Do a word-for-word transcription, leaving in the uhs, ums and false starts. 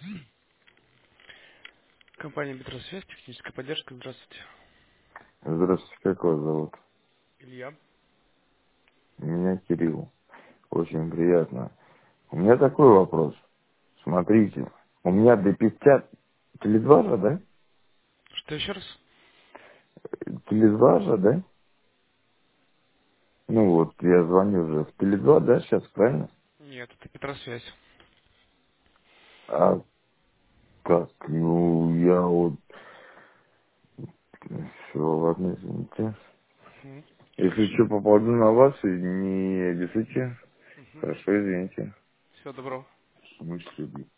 Компания Бетросвязь, техническая поддержка. Здравствуйте. Здравствуйте, как вас зовут? Илья. Меня Кирилл. Очень приятно. У меня такой вопрос. Смотрите, у меня до пятьдесят Теле два же, да? Что еще раз? Теле два же, да? Ну вот, я звоню уже в Теле два, да, сейчас, правильно? Нет, это Петросвязь. А как? Ну, я вот... Все, ладно, извините. Мгм. Если что, попаду на вас, и не обессудьте. Мгм. Хорошо, извините. Всего доброго. В смысле?